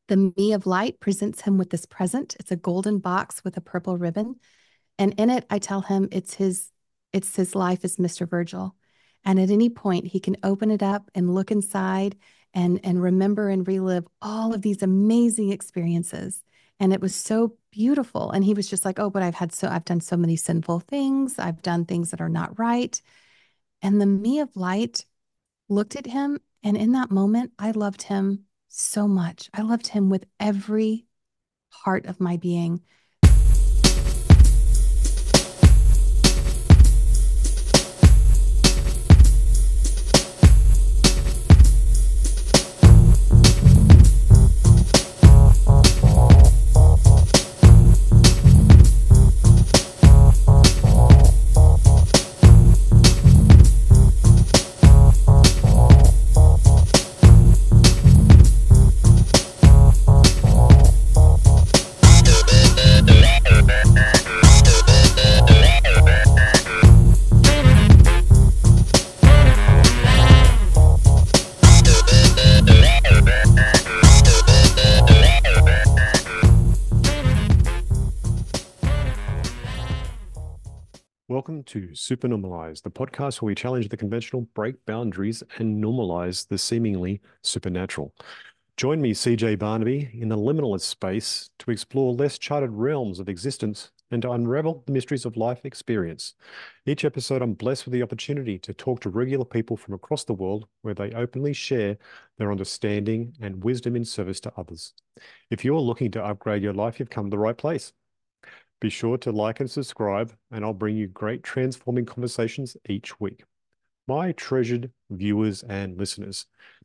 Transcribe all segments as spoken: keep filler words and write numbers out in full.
The Me of Light presents him with this present. It's a golden box with a purple ribbon. And in it, I tell him it's his, it's his life as Mister Virgil. And at any point, he can open it up and look inside and, and remember and relive all of these amazing experiences. And it was so beautiful. And he was just like, oh, but I've had so, I've done so many sinful things. I've done things that are not right. And the Me of Light looked at him. And in that moment, I loved him so much. I loved him with every part of my being. Welcome to Supernormalize, the podcast where we challenge the conventional, break boundaries, and normalize the seemingly supernatural. Join me, C J Barnaby, in the limitless space to explore less charted realms of existence and to unravel the mysteries of life experience. Each episode, I'm blessed with the opportunity to talk to regular people from across the world where they openly share their understanding and wisdom in service to others. If you're looking to upgrade your life, you've come to the right place. Be sure to like and subscribe, and I'll bring you great transforming conversations each week. My treasured viewers and listeners,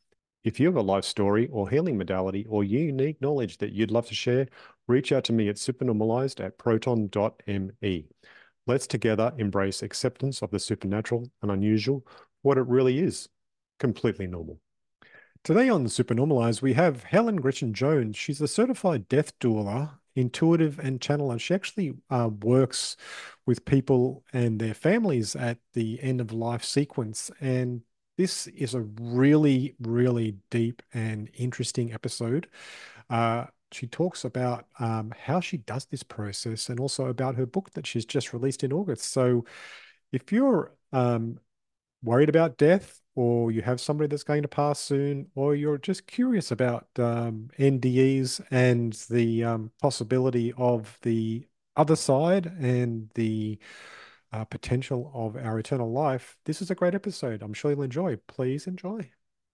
if you have a life story or healing modality or unique knowledge that you'd love to share, reach out to me at supernormalized at proton dot me. Let's together embrace acceptance of the supernatural and unusual, what it really is, completely normal. Today on Supernormalized, we have Helen Gretchen Jones. She's a certified death doula, intuitive and channeler. She actually uh, works with people and their families at the end of life sequence. And this is a really, really deep and interesting episode. Uh, she talks about um, how she does this process and also about her book that she's just released in August. So if you're um, worried about death, or you have somebody that's going to pass soon, or you're just curious about um, N D Es and the um, possibility of the other side and the uh, potential of our eternal life, this is a great episode. I'm sure you'll enjoy. Please enjoy.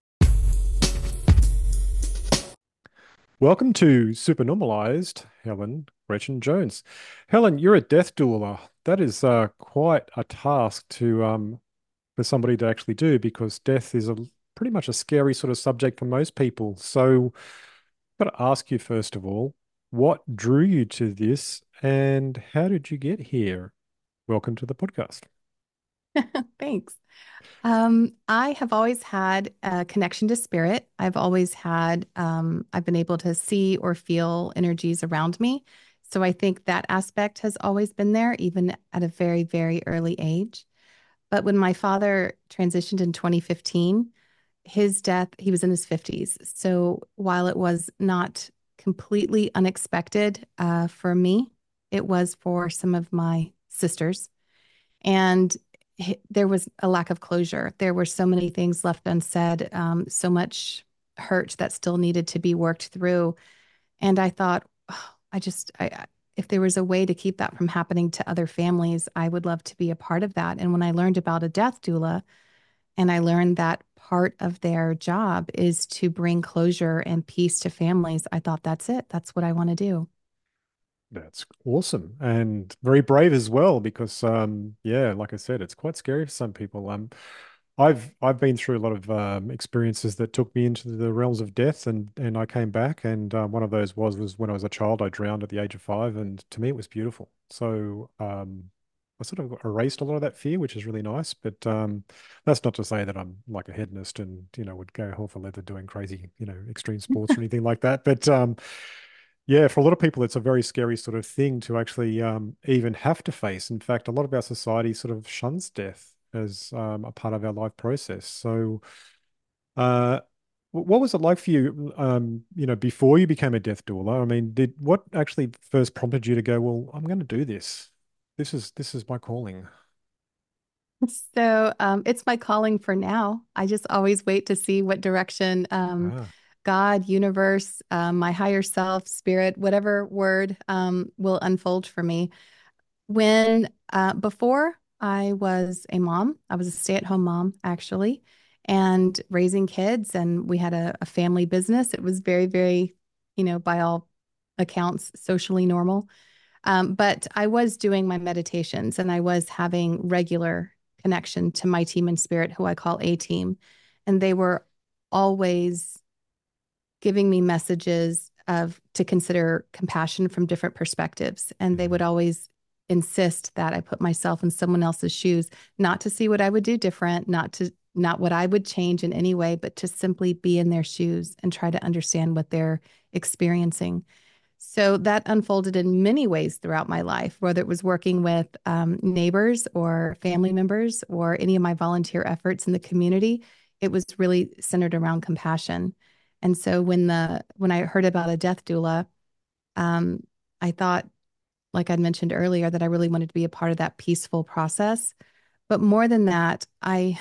Welcome to Supernormalized, Helen Gretchen Jones. Helen, you're a death doula. That is uh, quite a task to um, for somebody to actually do because death is a pretty much a scary sort of subject for most people. So I've got to ask you first of all, what drew you to this and how did you get here? Welcome to the podcast. Thanks. Um, I have always had a connection to spirit. I've always had, um, I've been able to see or feel energies around me. So I think that aspect has always been there, even at a very, very early age. But when my father transitioned in twenty fifteen, his death, he was in his fifties. So while it was not completely unexpected uh, for me, it was for some of my sisters. And there was a lack of closure. There were so many things left unsaid, um, so much hurt that still needed to be worked through. And I thought, oh, I just, I, if there was a way to keep that from happening to other families, I would love to be a part of that. And when I learned about a death doula, and I learned that part of their job is to bring closure and peace to families, I thought, that's it. That's what I want to do. That's awesome and very brave as well because um yeah, like I said, it's quite scary for some people. Um I've I've been through a lot of um, experiences that took me into the realms of death, and and I came back, and um, one of those was was when I was a child. I drowned at the age of five, and to me it was beautiful. So um, I sort of erased a lot of that fear, which is really nice. But um, that's not to say that I'm like a hedonist and you know would go hell for leather doing crazy you know extreme sports or anything like that. But um, yeah, for a lot of people, it's a very scary sort of thing to actually um, even have to face. In fact, a lot of our society sort of shuns death as um, a part of our life process. So, uh, Wh- What was it like for you, um, you know, before you became a death doula? I mean, did what actually first prompted you to go, well, I'm going to do this. This is this is my calling. So um, it's my calling for now. I just always wait to see what direction um, Ah, God, universe, um, my higher self, spirit, whatever word um, will unfold for me. When uh, before I was a mom, I was a stay-at-home mom actually, and raising kids, and we had a, a family business. It was very, very, you know, by all accounts, socially normal. Um, but I was doing my meditations and I was having regular connection to my team in spirit, who I call A team. And they were always giving me messages of to consider compassion from different perspectives. And they would mm, always insist that I put myself in someone else's shoes, not to see what I would do different, not to not what I would change in any way, but to simply be in their shoes and try to understand what they're experiencing. So that unfolded in many ways throughout my life, whether it was working with um, neighbors or family members or any of my volunteer efforts in the community. It was really centered around compassion. And so when the when I heard about a death doula, um, I thought, like I'd mentioned earlier, that I really wanted to be a part of that peaceful process. But more than that, I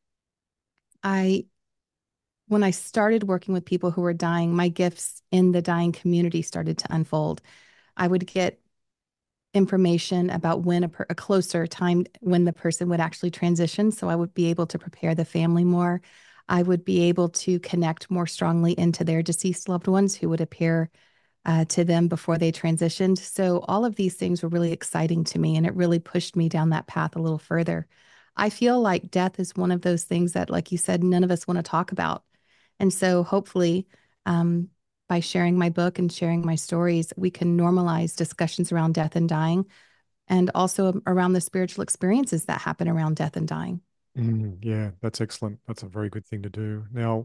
I when I started working with people who were dying, my gifts in the dying community started to unfold. I would get information about when a, per, a closer time when the person would actually transition. So I would be able to prepare the family more. I would be able to connect more strongly into their deceased loved ones who would appear uh, to them before they transitioned. So all of these things were really exciting to me, and it really pushed me down that path a little further. I feel like death is one of those things that, like you said, none of us want to talk about. And so hopefully, um, by sharing my book and sharing my stories, we can normalize discussions around death and dying and also around the spiritual experiences that happen around death and dying. mm, yeah, that's excellent. That's a very good thing to do. Now,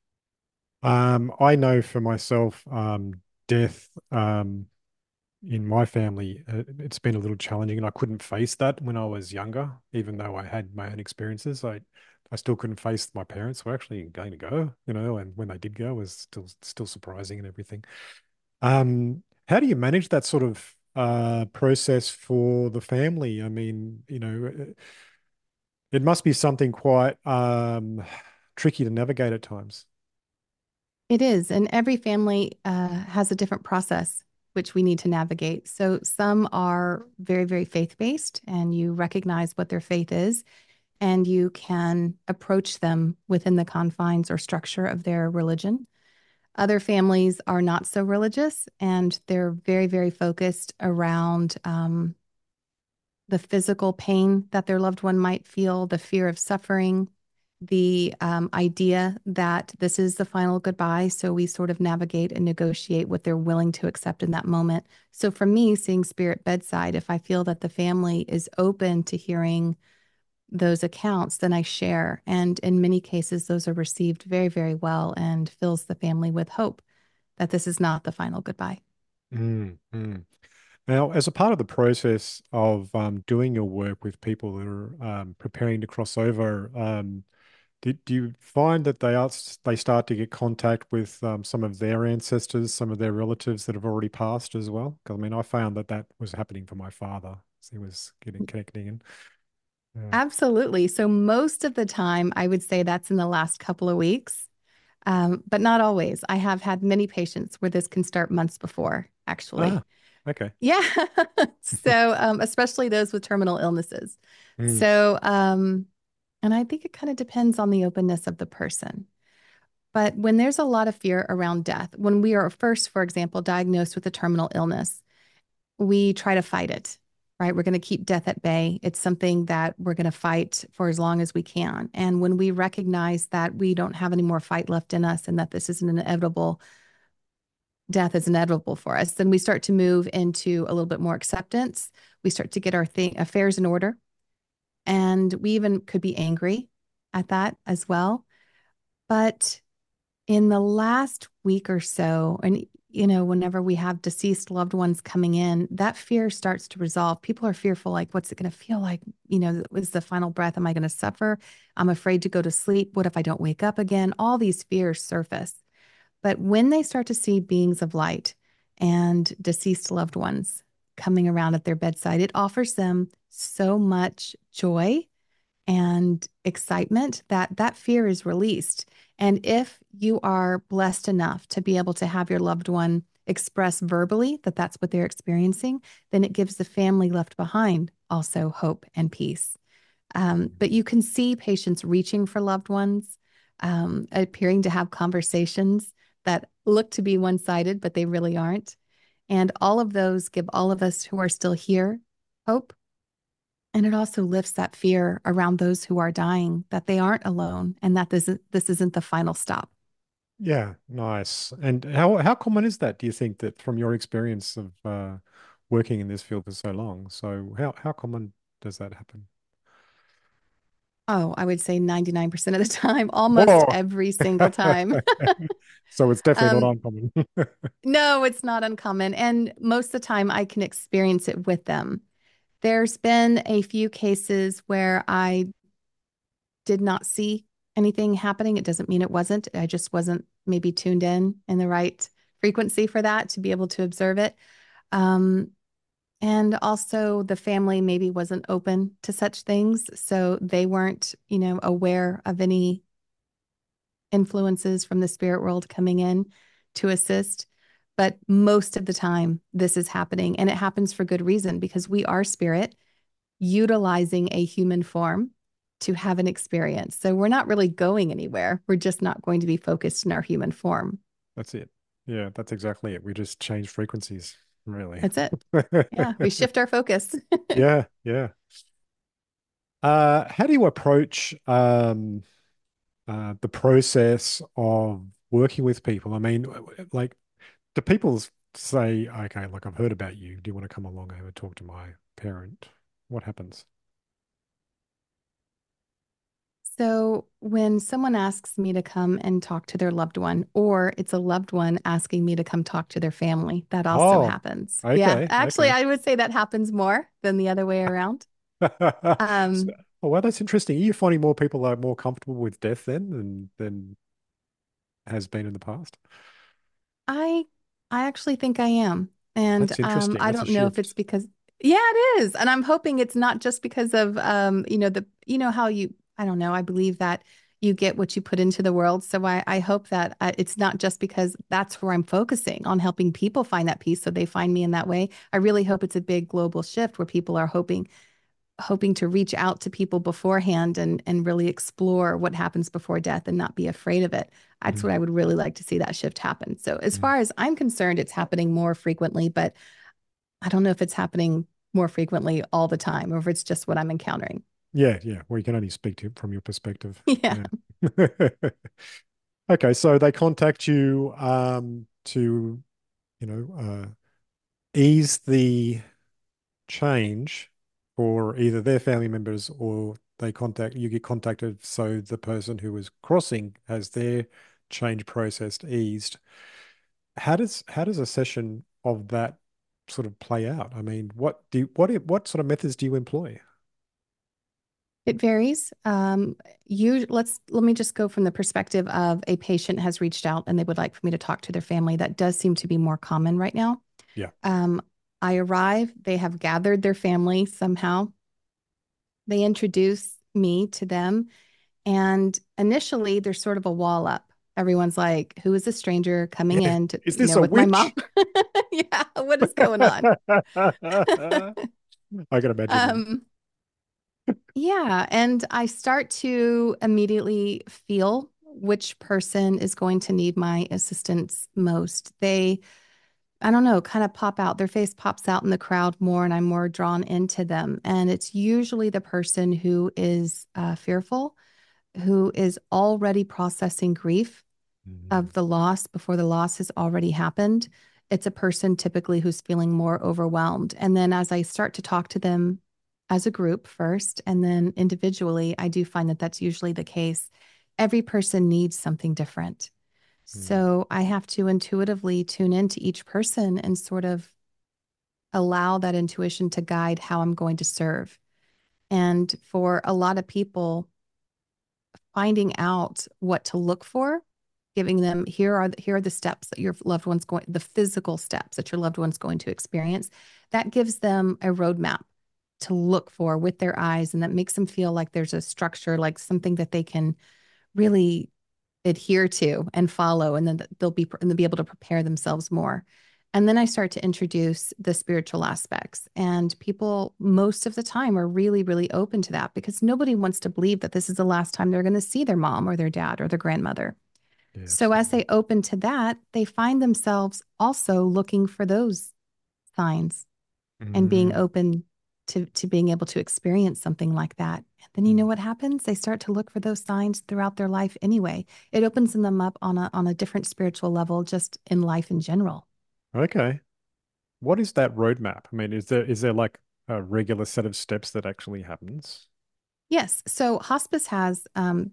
um, I know for myself, um, death, um, in my family, uh, it's been a little challenging, and I couldn't face that when I was younger, even though I had my own experiences. I, I still couldn't face my parents were actually going to go, you know, and when they did go, it was still still surprising and everything. Um, how do you manage that sort of uh, process for the family? I mean, you know, it, it must be something quite um, tricky to navigate at times. It is. And every family uh, has a different process which we need to navigate. So some are very, very faith based, and you recognize what their faith is, and you can approach them within the confines or structure of their religion. Other families are not so religious, and they're very, very focused around um, the physical pain that their loved one might feel, the fear of suffering, the um, idea that this is the final goodbye. So we sort of navigate and negotiate what they're willing to accept in that moment. So for me, seeing spirit bedside, if I feel that the family is open to hearing those accounts, then I share. And in many cases, those are received very, very well and fills the family with hope that this is not the final goodbye. Mm, mm. Now, as a part of the process of um, doing your work with people that are um, preparing to cross over, um, do, do you find that they are they start to get contact with um, some of their ancestors, some of their relatives that have already passed as well? Because I mean, I found that that was happening for my father as he was getting connecting in. Yeah. Absolutely. So most of the time, I would say that's in the last couple of weeks, um, but not always. I have had many patients where this can start months before, actually. Ah, okay. Yeah. So, um, especially those with terminal illnesses. Mm, So, um, and I think it kind of depends on the openness of the person. But when there's a lot of fear around death, when we are first, for example, diagnosed with a terminal illness, we try to fight it, right? We're going to keep death at bay. It's something that we're going to fight for as long as we can. And when we recognize that we don't have any more fight left in us and that this is an inevitable, death is inevitable for us, then we start to move into a little bit more acceptance. We start to get our thing, affairs in order. And we even could be angry at that as well. But in the last week or so, and you know, whenever we have deceased loved ones coming in, that fear starts to resolve. People are fearful, like, what's it going to feel like? You know, is the final breath? Am I going to suffer? I'm afraid to go to sleep. What if I don't wake up again? All these fears surface. But when they start to see beings of light and deceased loved ones coming around at their bedside, it offers them so much joy and excitement that that fear is released. And if you are blessed enough to be able to have your loved one express verbally that that's what they're experiencing, then it gives the family left behind also hope and peace. Um, but you can see patients reaching for loved ones, um, appearing to have conversations that look to be one sided, but they really aren't. And all of those give all of us who are still here hope. And it also lifts that fear around those who are dying that they aren't alone and that this, is, this isn't the final stop. Yeah, nice. And how how common is that, do you think, that from your experience of uh, working in this field for so long? So how how common does that happen? Oh, I would say ninety-nine percent of the time, almost Oh, every single time. so it's definitely not um, uncommon. no, it's not uncommon. And most of the time, I can experience it with them. There's been a few cases where I did not see anything happening. It doesn't mean it wasn't. I just wasn't maybe tuned in in the right frequency for that to be able to observe it. Um, and also the family maybe wasn't open to such things. So they weren't, you know, aware of any influences from the spirit world coming in to assist. But most of the time, this is happening. And it happens for good reason because we are spirit utilizing a human form to have an experience. So we're not really going anywhere. We're just not going to be focused in our human form. That's it. Yeah, that's exactly it. We just change frequencies, really. That's it. Yeah, we shift our focus. Yeah, yeah. Uh, how do you approach um, uh, the process of working with people? I mean, like, do people say, okay, look, I've heard about you. Do you want to come along over and talk to my parent? What happens? So when someone asks me to come and talk to their loved one, or it's a loved one asking me to come talk to their family, that also Oh, happens. Yeah, okay, actually, okay. I would say that happens more than the other way around. So, Um, oh, well, that's interesting. Are you finding more people are more comfortable with death then than than has been in the past? I I actually think I am. And That's um, interesting. I That's a don't know if it's shift. because, yeah, it is. And I'm hoping it's not just because of, um, you know, the, you know, how you, I don't know, I believe that you get what you put into the world. So I, I hope that uh, it's not just because that's where I'm focusing on helping people find that peace. So they find me in that way. I really hope it's a big global shift where people are hoping hoping to reach out to people beforehand and and really explore what happens before death and not be afraid of it. That's Mm, what I would really like to see that shift happen. So as mm. far as I'm concerned, it's happening more frequently, but I don't know if it's happening more frequently all the time or if it's just what I'm encountering. Yeah, yeah. Well, you can only speak to it from your perspective. Yeah. Yeah. Okay, so they contact you um to, you know, uh ease the change for either their family members, or they contact you get contacted so the person who is crossing has their change process eased. How does how does a session of that sort of play out? I mean, what do you, what what sort of methods do you employ? It varies. Um, you let's let me just go from the perspective of a patient has reached out and they would like for me to talk to their family. That does seem to be more common right now. Yeah. Um, I arrive, they have gathered their family somehow. They introduce me to them. And initially, there's sort of a wall up. Everyone's like, who is this stranger coming Yeah. in to, Is you this know, a with my mom? witch? Yeah, what is going on? I can imagine that. Um, yeah, and I start to immediately feel which person is going to need my assistance most. They, I don't know, kind of pop out. Their face pops out in the crowd more, and I'm more drawn into them. And it's usually the person who is uh, fearful, who is already processing grief Mm, of the loss before the loss has already happened. It's a person typically who's feeling more overwhelmed. And then as I start to talk to them as a group first, and then individually, I do find that that's usually the case. Every person needs something different. Mm. So I have to intuitively tune into each person and sort of allow that intuition to guide how I'm going to serve. And for a lot of people, finding out what to look for, giving them here are the, here are the steps that your loved one's going, the physical steps that your loved one's going to experience, that gives them a roadmap to look for with their eyes, and that makes them feel like there's a structure, like something that they can really adhere to and follow, and then they'll be and they'll be able to prepare themselves more. And then I start to introduce the spiritual aspects, and people most of the time are really, really open to that because nobody wants to believe that this is the last time they're going to see their mom or their dad or their grandmother. Yeah, So as absolutely. they open to that, they find themselves also looking for those signs and being Mm. open to to being able to experience something like that. And then you know Mm. what happens? They start to look for those signs throughout their life anyway. It opens them up on a on a different spiritual level just in life in general. Okay. What is that roadmap? I mean, is there is there like a regular set of steps that actually happens? Yes. So hospice has um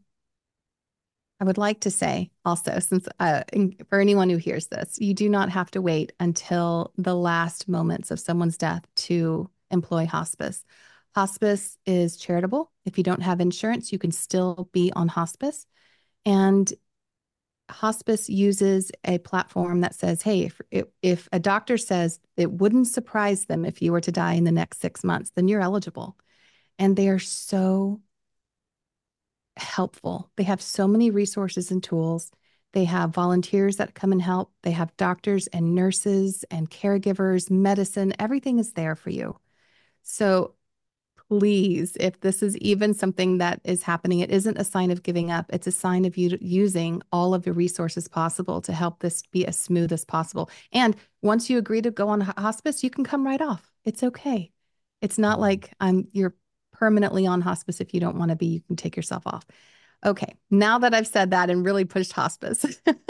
I would like to say also, since uh, in, for anyone who hears this, you do not have to wait until the last moments of someone's death to employ hospice. Hospice is charitable. If you don't have insurance, you can still be on hospice. And hospice uses a platform that says, hey, if, if a doctor says it wouldn't surprise them if you were to die in the next six months, then you're eligible. And they are so helpful. They have so many resources and tools. They have volunteers that come and help. They have doctors and nurses and caregivers, medicine, everything is there for you. So please, if this is even something that is happening, it isn't a sign of giving up. It's a sign of you using all of the resources possible to help this be as smooth as possible. And once you agree to go on hospice, you can come right off. It's okay. It's not Mm. like I'm you're permanently on hospice. If you don't want to be, you can take yourself off. Okay, now that I've said that and really pushed hospice,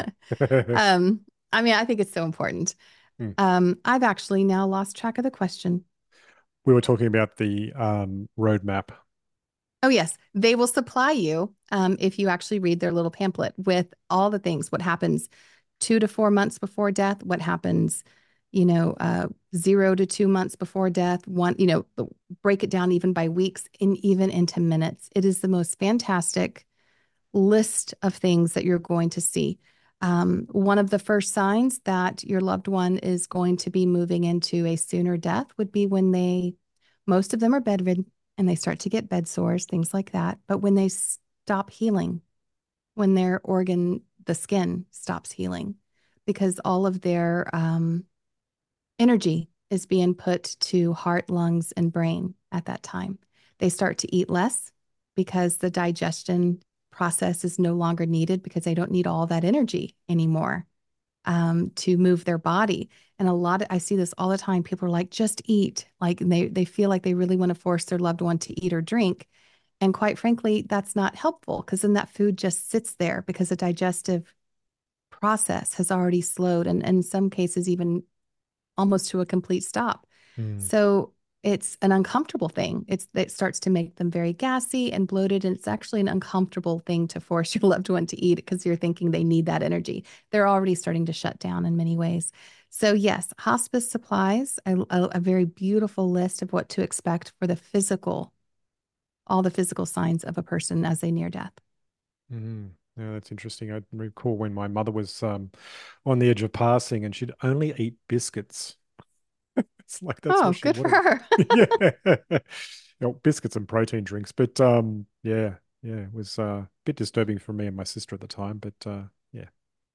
um, I mean, I think it's so important. Mm. Um, I've actually now lost track of the question. We were talking about the um, roadmap. Oh, yes. They will supply you, um, if you actually read their little pamphlet with all the things, what happens two to four months before death, what happens, you know, uh, zero to two months before death, one, you know, break it down even by weeks and even into minutes. It is the most fantastic list of things that you're going to see. Um, one of the first signs that your loved one is going to be moving into a sooner death would be when they, most of them are bedridden and they start to get bed sores, things like that. But when they stop healing, when their organ, the skin stops healing, because all of their um, energy is being put to heart, lungs, and brain at that time. They start to eat less because the digestion process is no longer needed because they don't need all that energy anymore um, to move their body. And a lot of, I see this all the time. People are like, just eat. Like they, they feel like they really want to force their loved one to eat or drink. And quite frankly, that's not helpful because then that food just sits there because the digestive process has already slowed and, and in some cases even almost to a complete stop. Mm. So it's an uncomfortable thing. It's it starts to make them very gassy and bloated, and it's actually an uncomfortable thing to force your loved one to eat because you're thinking they need that energy. They're already starting to shut down in many ways. So yes, hospice supplies a, a, a very beautiful list of what to expect for the physical, all the physical signs of a person as they near death. Mm. Yeah, that's interesting. I recall when my mother was um, on the edge of passing and she'd only eat biscuits. It's like that's all Oh, she good for wanted. her. Yeah. You know, biscuits and protein drinks. But um, yeah, yeah, it was uh, a bit disturbing for me and my sister at the time. But uh, yeah.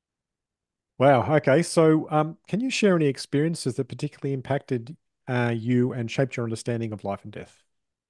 Wow. Okay. So um, can you share any experiences that particularly impacted uh, you and shaped your understanding of life and death?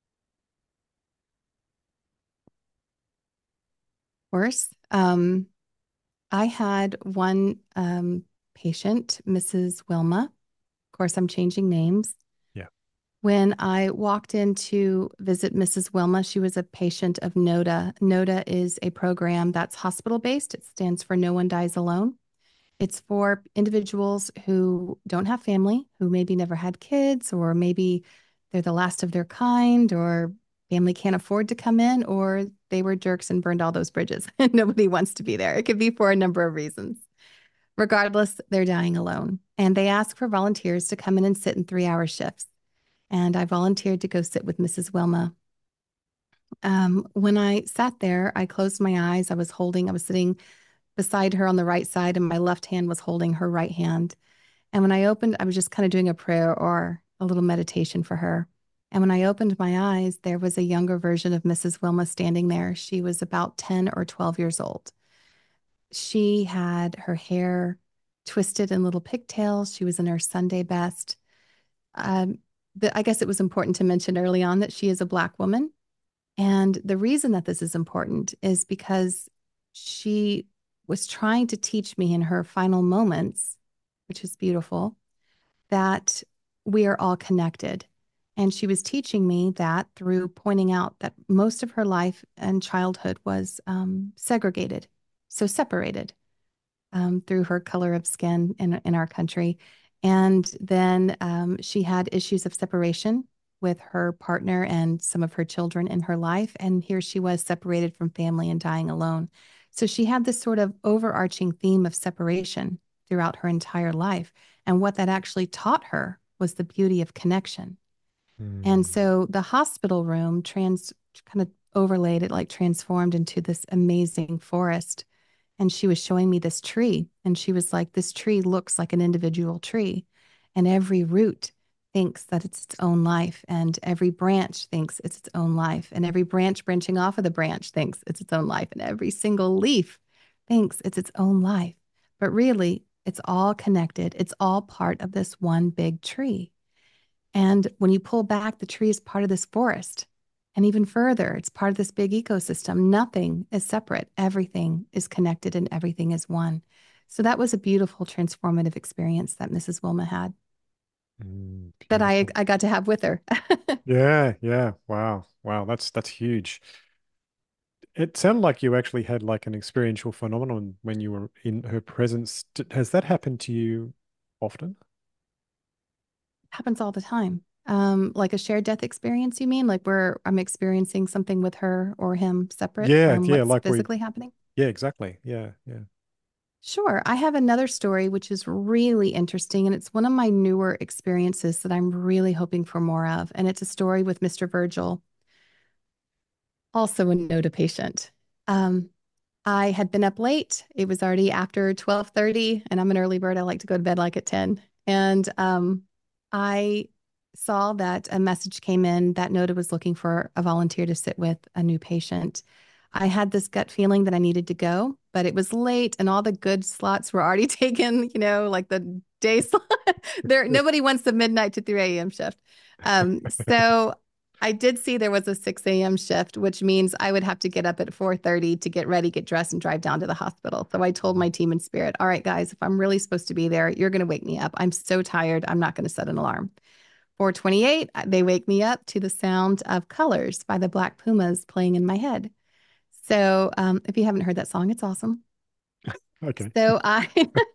Of course. Um, I had one um, patient, Missus Wilma. Of course, I'm changing names. Yeah. When I walked in to visit Missus Wilma, she was a patient of NODA. NODA is a program that's hospital based. It stands for No One Dies Alone. It's for individuals who don't have family, who maybe never had kids, or maybe they're the last of their kind, or family can't afford to come in, or they were jerks and burned all those bridges and nobody wants to be there. It could be for a number of reasons. Regardless, they're dying alone. And they ask for volunteers to come in and sit in three hour shifts. And I volunteered to go sit with Missus Wilma. Um, when I sat there, I closed my eyes. I was holding, I was sitting beside her on the right side, and my left hand was holding her right hand. And when I opened, I was just kind of doing a prayer or a little meditation for her. And when I opened my eyes, there was a younger version of Missus Wilma standing there. She was about ten or twelve years old. She had her hair twisted in little pigtails. She was in her Sunday best. Um, the, I guess it was important to mention early on that she is a Black woman. And the reason that this is important is because she was trying to teach me in her final moments, which is beautiful, that we are all connected. And she was teaching me that through pointing out that most of her life and childhood was um, segregated, so separated um, through her color of skin in, in our country. And then um, she had issues of separation with her partner and some of her children in her life. And here she was separated from family and dying alone. So she had this sort of overarching theme of separation throughout her entire life. And what that actually taught her was the beauty of connection. And Mm. so the hospital room trans kind of overlaid it, like transformed into this amazing forest. And she was showing me this tree. And she was like, this tree looks like an individual tree. And every root thinks that it's its own life. And every branch thinks it's its own life. And every branch branching off of the branch thinks it's its own life. And every single leaf thinks it's its own life. But really, it's all connected. It's all part of this one big tree. And when you pull back, the tree is part of this forest. And even further, it's part of this big ecosystem. Nothing is separate. Everything is connected and everything is one. So that was a beautiful transformative experience that Missus Wilma had Mm, that I beautiful. I got to have with her. Yeah, yeah. Wow. Wow. That's that's huge. It sounded like you actually had like an experiential phenomenon when you were in her presence. D- Has that happened to you often? Happens all the time. Um, like a shared death experience, you mean? Like where I'm experiencing something with her or him separate Yeah, from yeah, what's like we, physically happening? yeah, exactly. Yeah, yeah. Sure. I have another story which is really interesting, and it's one of my newer experiences that I'm really hoping for more of. And it's a story with Mister Virgil, also a NODA patient. Um, I had been up late. It was already after twelve thirty, and I'm an early bird. I like to go to bed like at ten. And um, I saw that a message came in that NODA was looking for a volunteer to sit with a new patient. I had this gut feeling that I needed to go, but it was late and all the good slots were already taken, you know, like the day slot. There, nobody wants the midnight to three a m shift. Um, so I did see there was a six a m shift, which means I would have to get up at four thirty to get ready, get dressed, and drive down to the hospital. So I told my team in spirit, all right, guys, if I'm really supposed to be there, you're going to wake me up. I'm so tired. I'm not going to set an alarm. four twenty-eight, they wake me up to the sound of Colors by the Black Pumas playing in my head. So um, if you haven't heard that song, it's awesome. Okay. So I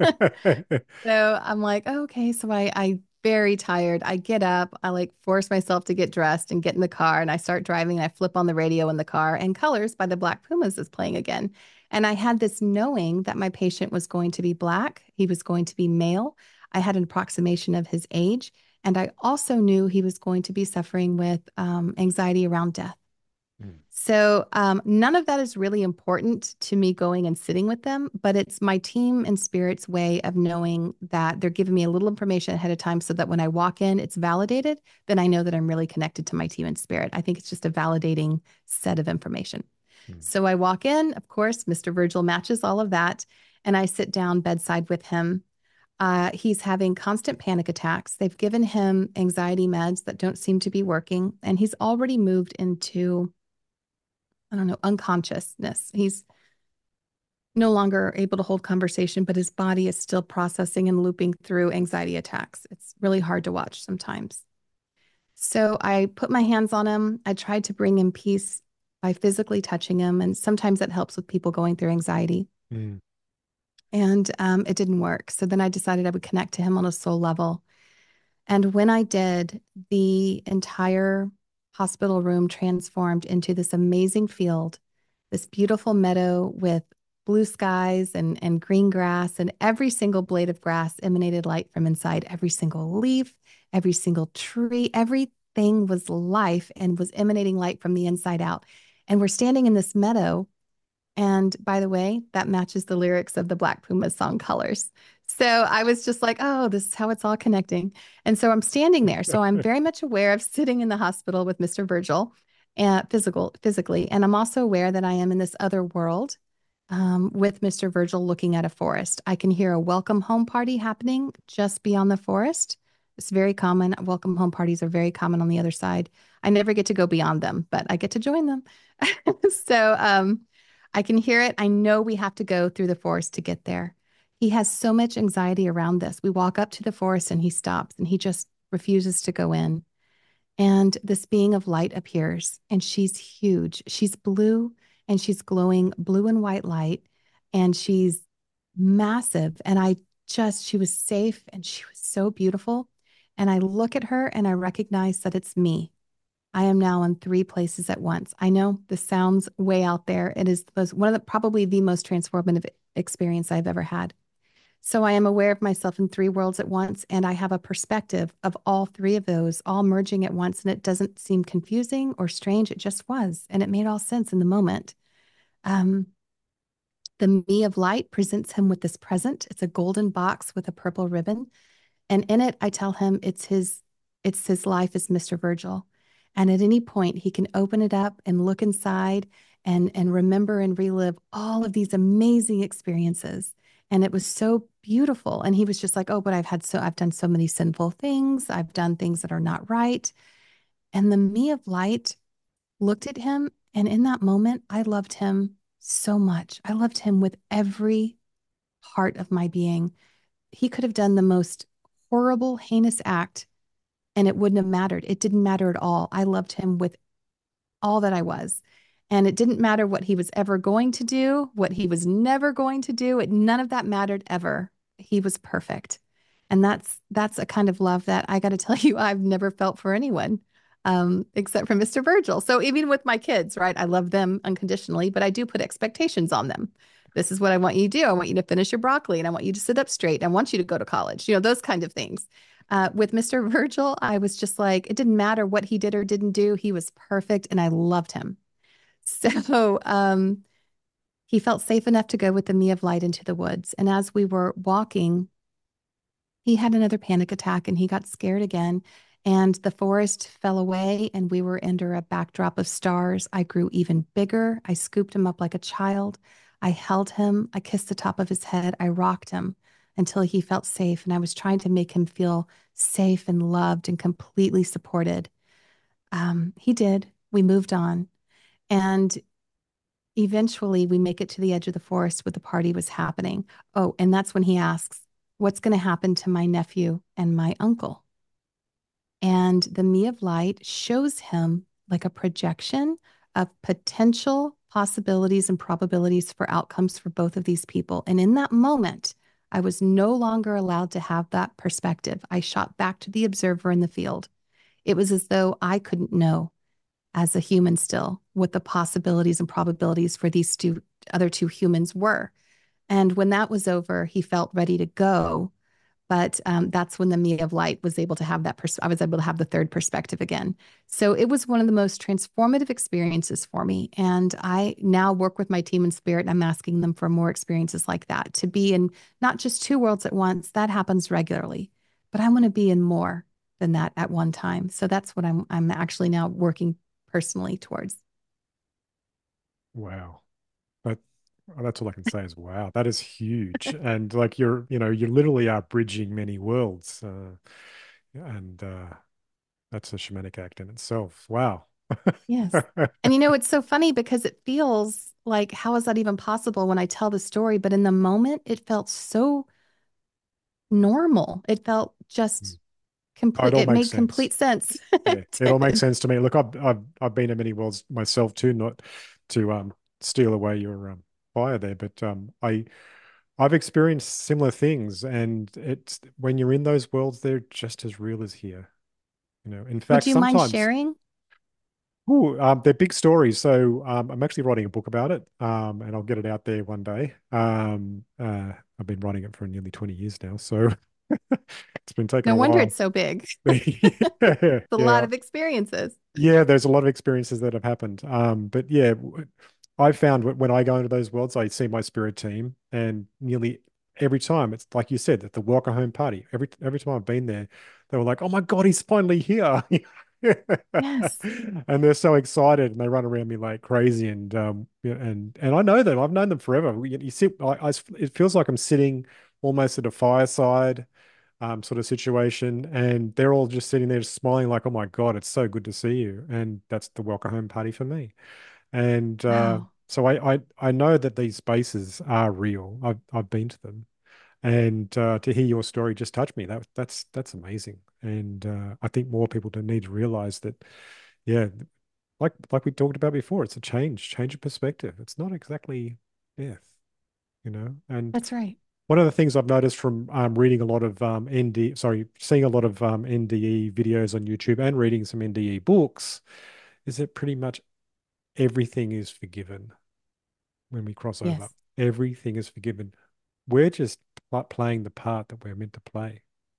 So I'm like, oh, okay. So I, I very tired. I get up, I like force myself to get dressed and get in the car and I start driving and I flip on the radio in the car and Colors by the Black Pumas is playing again. And I had this knowing that my patient was going to be Black. He was going to be male. I had an approximation of his age. And I also knew he was going to be suffering with um, anxiety around death. Mm, So um, none of that is really important to me going and sitting with them, but it's my team and spirit's way of knowing that they're giving me a little information ahead of time so that when I walk in, it's validated. Then I know that I'm really connected to my team and spirit. I think it's just a validating set of information. mm, So I walk in, of course, Mister Virgil matches all of that, and I sit down bedside with him. Uh, he's having constant panic attacks. They've given him anxiety meds that don't seem to be working, and he's already moved into I don't know, unconsciousness. He's no longer able to hold conversation, but his body is still processing and looping through anxiety attacks. It's really hard to watch sometimes. So I put my hands on him. I tried to bring him peace by physically touching him. And sometimes that helps with people going through anxiety. mm, And um, it didn't work. So then I decided I would connect to him on a soul level. And when I did, the entire hospital room transformed into this amazing field, this beautiful meadow with blue skies and, and green grass, and every single blade of grass emanated light from inside. Every single leaf, every single tree, everything was life and was emanating light from the inside out. And we're standing in this meadow. And by the way, that matches the lyrics of the Black Pumas song Colors. So I was just like, oh, this is how it's all connecting. And so I'm standing there. So I'm very much aware of sitting in the hospital with Mister Virgil, uh, physical, physically. And I'm also aware that I am in this other world um, with Mister Virgil looking at a forest. I can hear a welcome home party happening just beyond the forest. It's very common. Welcome home parties are very common on the other side. I never get to go beyond them, but I get to join them. So, um, I can hear it. I know we have to go through the forest to get there. He has so much anxiety around this. We walk up to the forest and he stops and he just refuses to go in. And this being of light appears and she's huge. She's blue and she's glowing blue and white light and she's massive. And I just, she was safe and she was so beautiful. And I look at her and I recognize that it's me. I am now in three places at once. I know this sounds way out there. It is the, one of the probably the most transformative experience I've ever had. So I am aware of myself in three worlds at once, and I have a perspective of all three of those all merging at once. And it doesn't seem confusing or strange. It just was, and it made all sense in the moment. Um, the me of light presents him with this present. It's a golden box with a purple ribbon. And in it, I tell him it's his, it's his life as Mister Virgil. And at any point, he can open it up and look inside and, and remember and relive all of these amazing experiences. And it was so beautiful. And he was just like, oh, but I've had so, I've done so many sinful things. I've done things that are not right. And the me of light looked at him. And in that moment, I loved him so much. I loved him with every part of my being. He could have done the most horrible, heinous act and it wouldn't have mattered. It didn't matter at all. I loved him with all that I was. And it didn't matter what he was ever going to do, what he was never going to do. It, none of that mattered ever. He was perfect. And that's that's a kind of love that I got to tell you, I've never felt for anyone um, except for Mister Virgil. So even with my kids, right? I love them unconditionally, but I do put expectations on them. This is what I want you to do. I want you to finish your broccoli and I want you to sit up straight. I want you to go to college, you know, those kind of things. Uh, with Mister Virgil, I was just like, it didn't matter what he did or didn't do. He was perfect and I loved him. So um, he felt safe enough to go with the me of light into the woods. And as we were walking, he had another panic attack and he got scared again. And the forest fell away and we were under a backdrop of stars. I grew even bigger. I scooped him up like a child. I held him. I kissed the top of his head. I rocked him until he felt safe. And I was trying to make him feel safe and loved and completely supported. Um, he did. We moved on. And eventually we make it to the edge of the forest where the party was happening. Oh, and that's when he asks, what's going to happen to my nephew and my uncle? And the me of light shows him like a projection of potential possibilities and probabilities for outcomes for both of these people. And in that moment, I was no longer allowed to have that perspective. I shot back to the observer in the field. It was as though I couldn't know as a human still what the possibilities and probabilities for these two other two humans were. And when that was over, he felt ready to go. But um, that's when the me of light was able to have that. Pers- I was able to have the third perspective again. So it was one of the most transformative experiences for me. And I now work with my team in spirit. And I'm asking them for more experiences like that to be in not just two worlds at once. That happens regularly, but I want to be in more than that at one time. So that's what I'm. I'm actually now working personally towards. Wow. But that's all I can say is wow. That is huge. And like you're, you know, you literally are bridging many worlds. Uh, and uh, that's a shamanic act in itself. Wow. Yes. And you know, it's so funny because it feels like, how is that even possible when I tell the story? But in the moment, it felt so normal. It felt Mm. just Oh, it complete. all It makes made sense. complete sense. Yeah, It it all makes did. sense to me. Look, I've I've I've been to many worlds myself too, not to um steal away your um fire there, but um I I've experienced similar things, and it's when you're in those worlds, they're just as real as here. You know, in Would fact, you mind sometimes sharing? Ooh, um, they're big stories. So um, I'm actually writing a book about it, um, and I'll get it out there one day. Um, uh, I've been writing it for nearly twenty years now, so it's been taking No a wonder while. it's so big. Yeah, It's a lot yeah, of experiences. yeah. There's a lot of experiences that have happened. Um, but yeah, w- I found wh- when I go into those worlds, I see my spirit team, and nearly every time it's like you said at the Walker Home party. Every every time I've been there, they were like, "Oh my God, he's finally here!" Yes. And they're so excited, and they run around me like crazy. And um, yeah, and and I know them. I've known them forever. You, you sit, I, I, it feels like I'm sitting almost at a fireside um, sort of situation, and they're all just sitting there just smiling like, "Oh my God, it's so good to see you." And that's the welcome home party for me. And uh, Wow. so I, I I know that these spaces are real. I've I've been to them, and uh, to hear your story just touched me. That that's that's amazing. And uh, I think more people do need to realize that, yeah, like like we talked about before, it's a change, change of perspective. It's not exactly death, you know. And That's right. one of the things I've noticed from um, reading a lot of um, N D, sorry, seeing a lot of um, N D E videos on YouTube and reading some N D E books, is that pretty much everything is forgiven when we cross over. Yes. Everything is forgiven. We're just pl- playing the part that we're meant to play.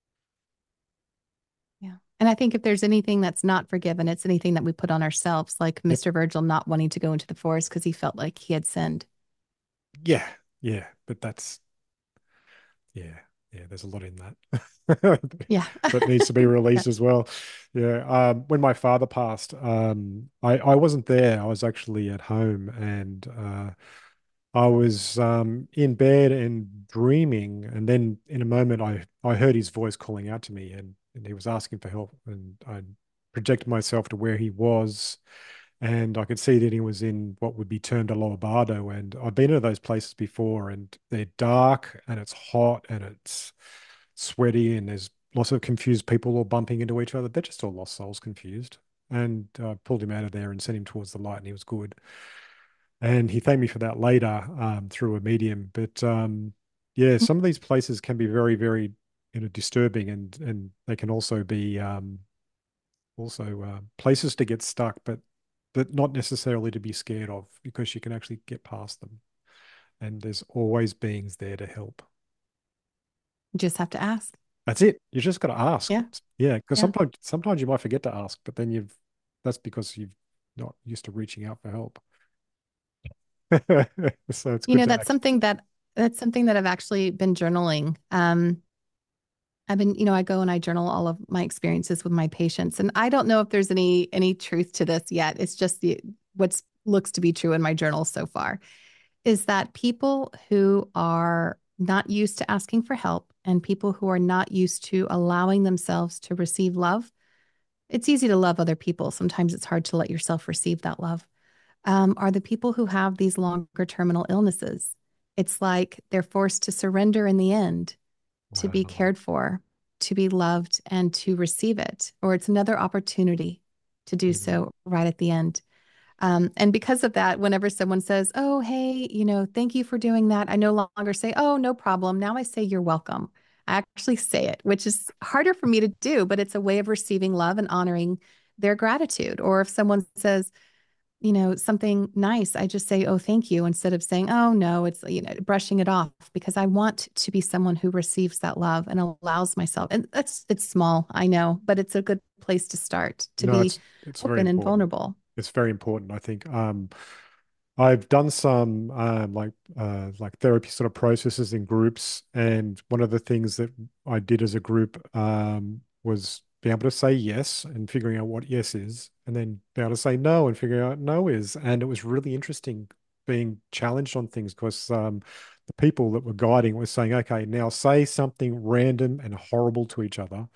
Yeah. And I think if there's anything that's not forgiven, it's anything that we put on ourselves, like Yep. mister Virgil not wanting to go into the forest because he felt like he had sinned. Yeah. Yeah. But that's, yeah. Yeah. There's a lot in that Yeah. that needs to be released Yes. as well. Yeah. Um, when my father passed, um, I, I wasn't there. I was actually at home, and uh, I was um, in bed and dreaming. And then in a moment, I, I heard his voice calling out to me, and, and he was asking for help. And I projected myself to where he was, and I could see that he was in what would be termed a lower bardo. And I've been to those places before, and they're dark, and it's hot, and it's sweaty, and there's lots of confused people all bumping into each other. They're just all lost souls confused. And I pulled him out of there and sent him towards the light, and he was good. And he thanked me for that later um, through a medium. But um, yeah, some of these places can be very, very, you know, disturbing, and and they can also be um, also uh, places to get stuck, but but not necessarily to be scared of, because you can actually get past them. And there's always beings there to help. You just have to ask. That's it. You just got to ask. Yeah. Yeah, because Yeah. sometimes sometimes you might forget to ask, but then you've that's because you've not used to reaching out for help. So it's You good know, to that's act. something that that's something that I've actually been journaling. Um, I've been, you know, I go and I journal all of my experiences with my patients, and I don't know if there's any any truth to this yet. It's just the what's looks to be true in my journals so far is that people who are not used to asking for help and people who are not used to allowing themselves to receive love, it's easy to love other people. Sometimes it's hard to let yourself receive that love. Um, are the people who have these longer terminal illnesses. It's like they're forced to surrender in the end to be Wow. cared for, to be loved, and to receive it. Or it's another opportunity to do Mhm. so right at the end. Um, and because of that, whenever someone says, "Oh, hey, you know, thank you for doing that," I no longer say, "Oh, no problem." Now I say, "You're welcome." I actually say it, which is harder for me to do, but it's a way of receiving love and honoring their gratitude. Or if someone says, you know, something nice, I just say, "Oh, thank you," instead of saying, "Oh, no," it's, you know, brushing it off because I want to be someone who receives that love and allows myself. And that's, it's small, I know, but it's a good place to start to No, be it's it's very open and important. vulnerable. It's very important, I think. Um, I've done some um, like uh, like therapy sort of processes in groups, and one of the things that I did as a group um, was be able to say yes and figuring out what yes is, and then be able to say no and figuring out what no is. And it was really interesting being challenged on things, because um, the people that were guiding were saying, "Okay, now say something random and horrible to each other,"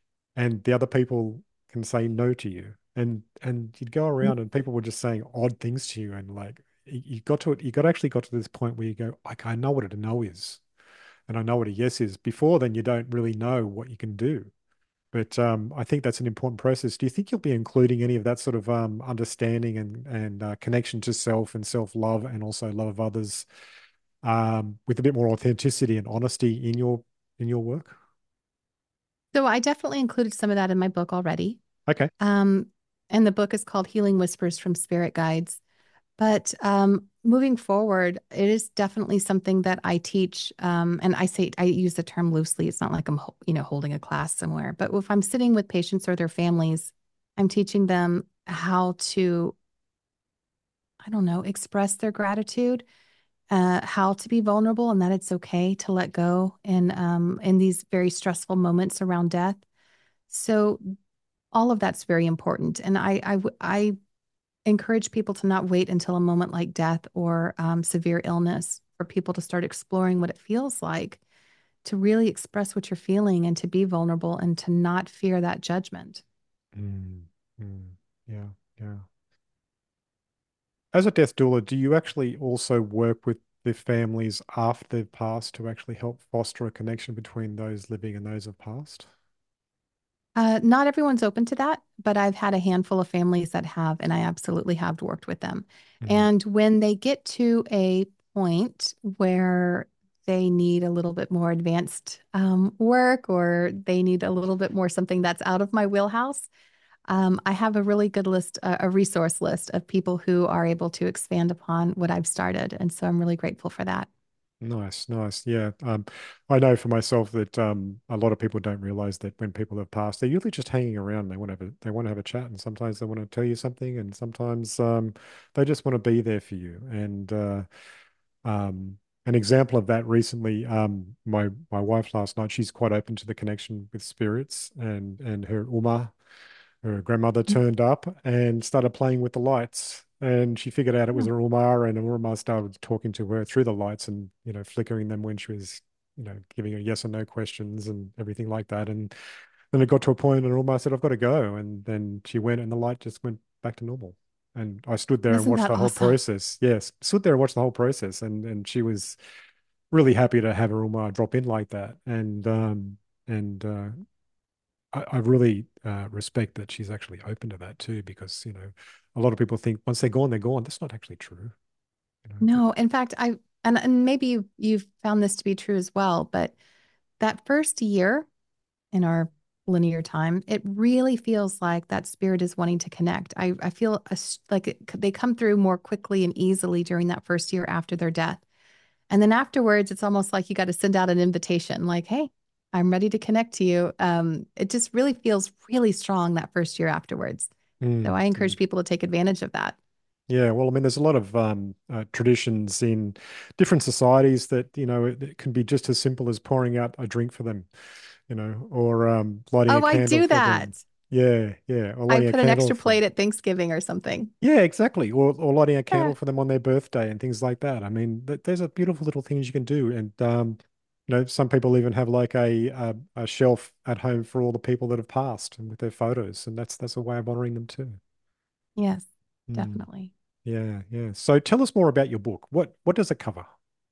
and the other people can say no to you. And and you'd go around and people were just saying odd things to you, and like you you got to it, you got actually got to this point where you go, okay, I know what a no is, and I know what a yes is. Before then, you don't really know what you can do. But um, I think that's an important process. Do you think you'll be including any of that sort of um, understanding and and uh, connection to self and self love, and also love of others, um, with a bit more authenticity and honesty in your in your work? So I definitely included some of that in my book already. Okay. Um, And the book is called Healing Whispers from Spirit Guides. But um, moving forward, it is definitely something that I teach. Um, and I say I use the term loosely. It's not like I'm, you know, holding a class somewhere. But if I'm sitting with patients or their families, I'm teaching them how to, I don't know, express their gratitude, uh, how to be vulnerable, and that it's okay to let go in um, in these very stressful moments around death. So all of that's very important. And I, I, I encourage people to not wait until a moment like death or um, severe illness for people to start exploring what it feels like to really express what you're feeling and to be vulnerable and to not fear that judgment. Mm, mm, yeah, yeah. As a death doula, do you actually also work with the families after they've passed to actually help foster a connection between those living and those who've passed? Uh, not everyone's open to that, but I've had a handful of families that have, and I absolutely have worked with them. Mm, And when they get to a point where they need a little bit more advanced um, work or they need a little bit more something that's out of my wheelhouse, um, I have a really good list, uh, a resource list of people who are able to expand upon what I've started. And so I'm really grateful for that. nice, nice. Yeah. Um, I know for myself that um, a lot of people don't realize that when people have passed, they're usually just hanging around. They want to have a, they want to have a chat, and sometimes they want to tell you something, and sometimes um, they just want to be there for you. And uh, Um, an example of that recently, um, my my wife last night, she's quite open to the connection with spirits, and and her Uma, her grandmother, turned up and started playing with the lights, and she figured out it was Oh, her Uma, and Uma started talking to her through the lights and you know flickering them when she was you know giving her yes or no questions and everything like that, and then it got to a point, and Uma said, "I've got to go," and then she went, and the light just went back to normal. And I stood there and isn't watched that the whole awesome? process. Yes, stood there and watched the whole process, and and she was really happy to have her Uma drop in like that. And um and uh, I, I really uh, respect that she's actually open to that too, because you know a lot of people think once they're gone, they're gone. That's not actually true. You know, that, No, in fact, I, and, and maybe you, you've found this to be true as well, but that first year in our linear time, it really feels like that spirit is wanting to connect. I, I feel a s like it, they come through more quickly and easily during that first year after their death. And then afterwards, it's almost like you got to send out an invitation, like, hey, I'm ready to connect to you. Um, it just really feels really strong that first year afterwards. So mm, I mm. encourage people to take advantage of that. Yeah, well, I mean, there's a lot of um, uh, traditions in different societies that, you know, it, it can be just as simple as pouring out a drink for them, you know, or um, lighting a Oh, I candle do for them. that. Yeah, yeah, or I lighting a put an candle extra for them. plate at Thanksgiving or something. Yeah, exactly. Or or lighting a Yeah. candle for them on their birthday and things like that. I mean, th there's a beautiful little things you can do. And um, you know, some people even have like a, a a shelf at home for all the people that have passed and with their photos, and that's that's a way of honoring them too. Yes, Mm, definitely. yeah, yeah. So tell us more about your book. What what does it cover?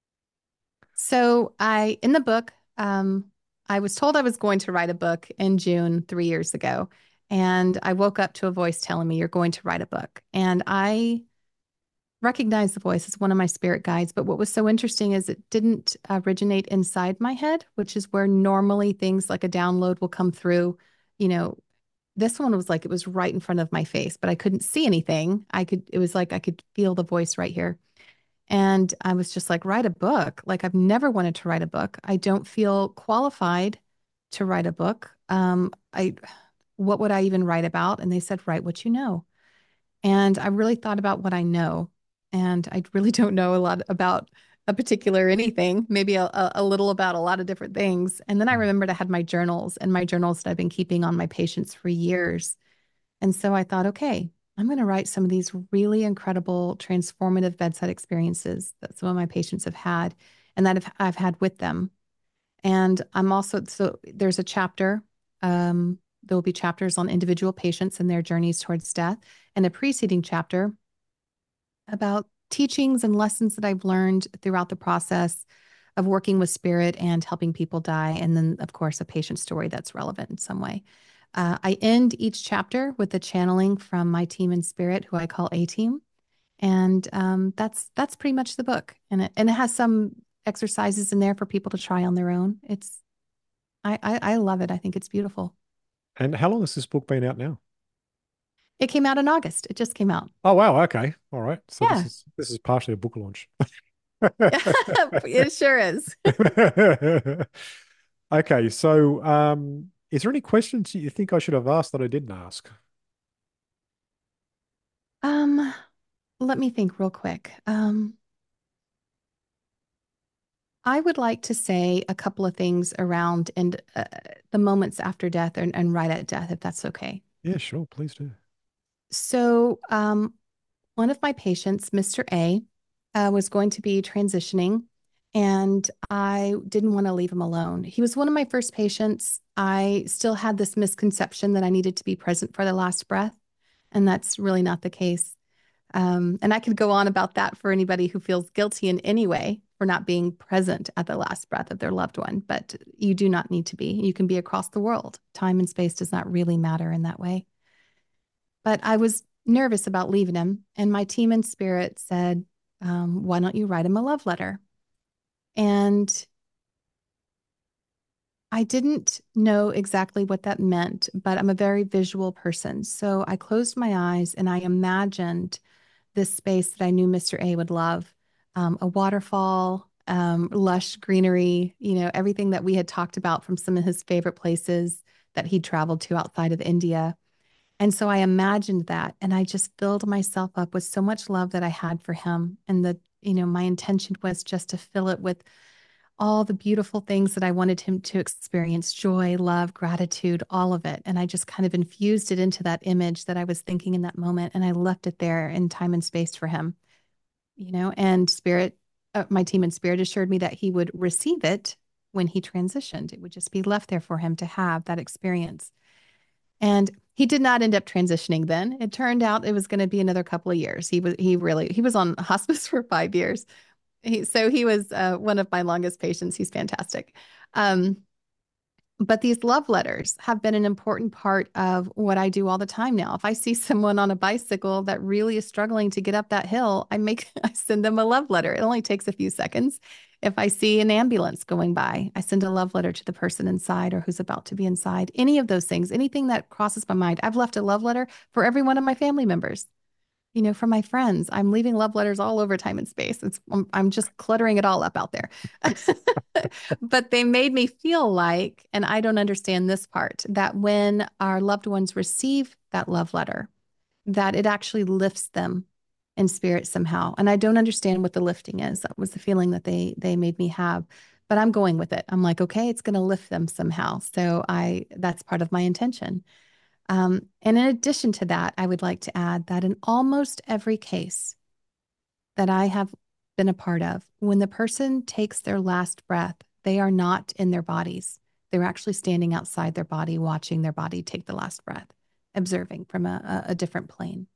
So I, in the book, um, I was told I was going to write a book in June three years ago. And I woke up to a voice telling me, you're going to write a book. And I recognized the voice as one of my spirit guides. But what was so interesting is it didn't originate inside my head, which is where normally things like a download will come through. You know, this one was like it was right in front of my face, but I couldn't see anything. I could, it was like I could feel the voice right here. And I was just like, write a book. Like, I've never wanted to write a book. I don't feel qualified to write a book. Um, I, what would I even write about? And they said, write what you know. And I really thought about what I know. And I really don't know a lot about a particular anything, maybe a, a, a little about a lot of different things. And then I Mm, remembered I had my journals and my journals that I've been keeping on my patients for years. And so I thought, okay, I'm going to write some of these really incredible transformative bedside experiences that some of my patients have had and that I've, I've had with them. And I'm also, so there's a chapter, um, there will be chapters on individual patients and their journeys towards death, and a preceding chapter about teachings and lessons that I've learned throughout the process of working with spirit and helping people die. And then, of course, a patient story that's relevant in some way. Uh, I end each chapter with a channeling from my team in spirit, who I call A Team, and um, that's that's pretty much the book. And it and it has some exercises in there for people to try on their own. It's I I, I love it. I think it's beautiful. and how long has this book been out now? It came out in August. It just came out. Oh wow, okay. All right. So this Yeah. is this is partially a book launch. It sure is. Okay, so um, is there any questions you think I should have asked that I didn't ask? Um, Let me think real quick. Um, I would like to say a couple of things around and uh, the moments after death and, and right at death, if that's okay. Yeah, sure, please do. So, um, one of my patients, mister A, uh, was going to be transitioning, and I didn't want to leave him alone. He was one of my first patients. I still had this misconception that I needed to be present for the last breath, and that's really not the case. Um, and I could go on about that for anybody who feels guilty in any way for not being present at the last breath of their loved one, but you do not need to be. You can be across the world. Time and space does not really matter in that way. But I was nervous about leaving him, and my team in spirit said, um, why don't you write him a love letter? And I didn't know exactly what that meant, but I'm a very visual person. So I closed my eyes and I imagined this space that I knew mister A would love, um, a waterfall, um, lush greenery, you know, everything that we had talked about from some of his favorite places that he'd traveled to outside of India. And so I imagined that, and I just filled myself up with so much love that I had for him. And the, you know, my intention was just to fill it with all the beautiful things that I wanted him to experience: joy, love, gratitude, all of it. And I just kind of infused it into that image that I was thinking in that moment. And I left it there in time and space for him, you know, and spirit, uh, my team in spirit assured me that he would receive it when he transitioned. It would just be left there for him to have that experience. And he did not end up transitioning then. It turned out it was going to be another couple of years. He was he really he was on hospice for five years. He, so he was uh, one of my longest patients. He's fantastic. Um, but these love letters have been an important part of what I do all the time now. If I see someone on a bicycle that really is struggling to get up that hill, I make I send them a love letter. It only takes a few seconds. If I see an ambulance going by, I send a love letter to the person inside or who's about to be inside. Any of those things, anything that crosses my mind, I've left a love letter for every one of my family members, you know, for my friends. I'm leaving love letters all over time and space. It's, I'm, I'm just cluttering it all up out there. But they made me feel like, and I don't understand this part, that when our loved ones receive that love letter, that it actually lifts them in spirit somehow. And I don't understand what the lifting is. That was the feeling that they they made me have. But I'm going with it. I'm like, okay, it's going to lift them somehow. So I that's part of my intention. Um, and in addition to that, I would like to add that in almost every case that I have been a part of, when the person takes their last breath, they are not in their bodies. They're actually standing outside their body, watching their body take the last breath, observing from a, a different plane.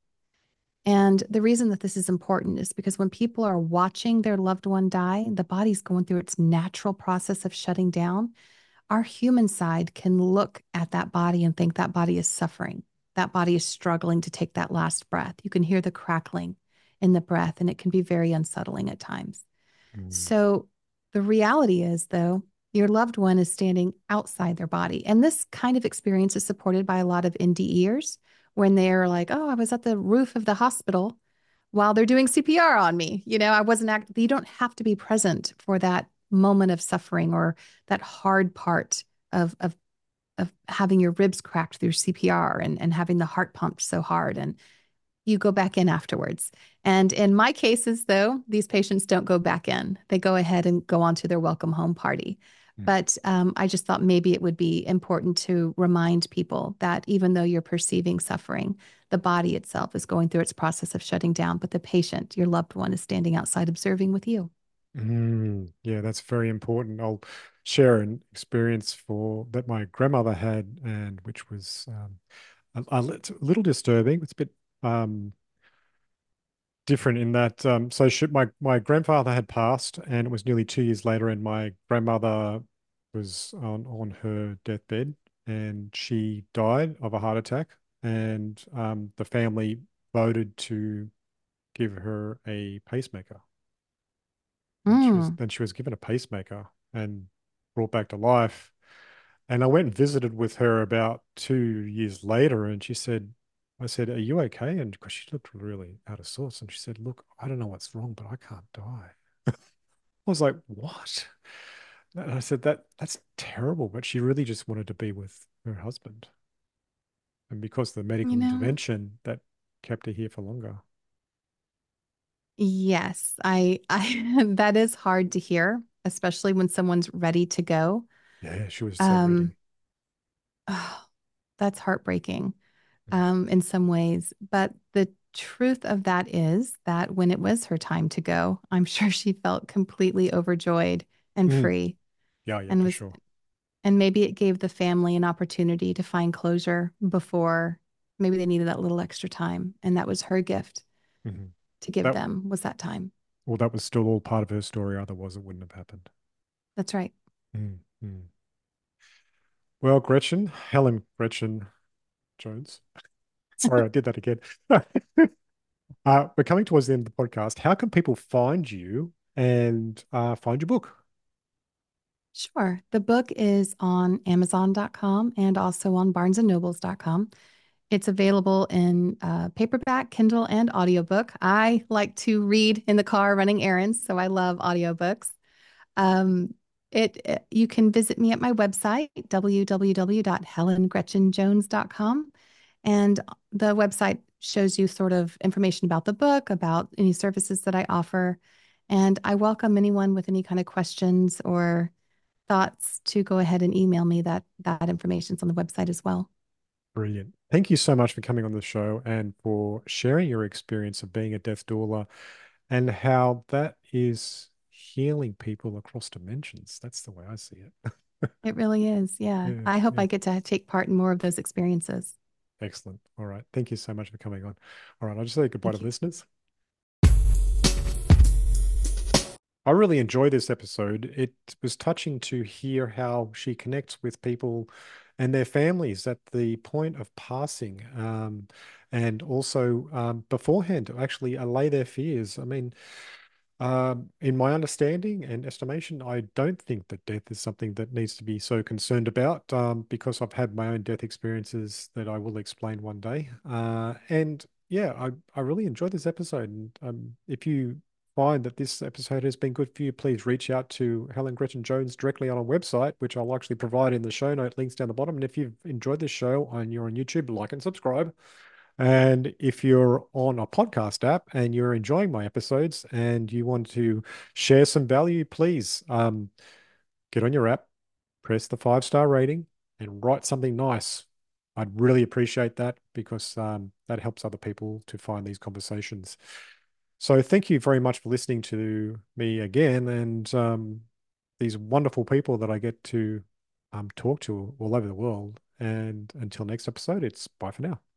And the reason that this is important is because when people are watching their loved one die, the body's going through its natural process of shutting down. Our human side can look at that body and think that body is suffering. That body is struggling to take that last breath. You can hear the crackling in the breath, and it can be very unsettling at times. Mm, So the reality is, though, your loved one is standing outside their body. And this kind of experience is supported by a lot of N D Ers when they're like, oh, I was at the roof of the hospital while they're doing C P R on me. You know, I wasn't act. You don't have to be present for that moment of suffering or that hard part of of of having your ribs cracked through C P R and and having the heart pumped so hard, and you go back in afterwards. And in my cases, though, these patients don't go back in. They go ahead and go on to their welcome home party. mm, But um, I just thought maybe it would be important to remind people that even though you're perceiving suffering, the body itself is going through its process of shutting down, but the patient, your loved one, is standing outside observing with you. mm. Yeah, that's very important. I'll share an experience for that my grandmother had, and which was um, a, a lit- a little disturbing. It's a bit um, different in that. Um, so she, my my grandfather had passed, and it was nearly two years later, and my grandmother was on on her deathbed, and she died of a heart attack, and um, the family voted to give her a pacemaker. And she was Mm. then she was given a pacemaker and brought back to life. And I went and visited with her about two years later, and she said, I said, "Are you okay?" And because she looked really out of sorts, and she said, "Look, I don't know what's wrong, but I can't die." I was like, "What?" And I said, "That that's terrible." But she really just wanted to be with her husband, and because of the You medical know, intervention, that kept her here for longer. yes, I, I, that is hard to hear, especially when someone's ready to go. Yeah, she was so Um, ready. oh, that's heartbreaking, Mm. um, in some ways. But the truth of that is that when it was her time to go, I'm sure she felt completely overjoyed and Mm. free Yeah, yeah, and for was, sure. and maybe it gave the family an opportunity to find closure before maybe they needed that little extra time. And that was her gift Hmm. to give That them was that time. well, that was still all part of her story. Otherwise, it wouldn't have happened. That's right. Mm. Mm. Well, Gretchen, Helen Gretchen Jones. Sorry, I did that again. Uh, we're coming towards the end of the podcast. How can people find you and uh, find your book? Sure. The book is on amazon dot com and also on barnes and nobles dot com. It's available in uh, paperback, Kindle, and audiobook. I like to read in the car running errands, so I love audiobooks. Um, it, it you can visit me at my website, w w w dot helen gretchen jones dot com. And the website shows you sort of information about the book, about any services that I offer. And I welcome anyone with any kind of questions or thoughts to go ahead and email me. That that information's on the website as well. Brilliant. Thank you so much for coming on the show and for sharing your experience of being a death doula and how that is healing people across dimensions. That's the way I see it. It really is. Yeah. Yeah, I hope yeah. I get to take part in more of those experiences. Excellent. All right. Thank you so much for coming on. All right. I'll just say goodbye to Thank the you. listeners. I really enjoyed this episode. It was touching to hear how she connects with people and their families at the point of passing, um, and also um, beforehand to actually allay their fears. I mean, um, in my understanding and estimation, I don't think that death is something that needs to be so concerned about, um, because I've had my own death experiences that I will explain one day. Uh, and yeah, I, I really enjoyed this episode. And um, if you find that this episode has been good for you, please reach out to Helen Gretchen Jones directly on our website, which I'll actually provide in the show note links down the bottom. And if you've enjoyed this show and you're on YouTube, like and subscribe. And if you're on a podcast app and you're enjoying my episodes and you want to share some value, please um, get on your app, press the five star rating, and write something nice. I'd really appreciate that because um, that helps other people to find these conversations. So thank you very much for listening to me again and um, these wonderful people that I get to um, talk to all over the world. And until next episode, it's bye for now.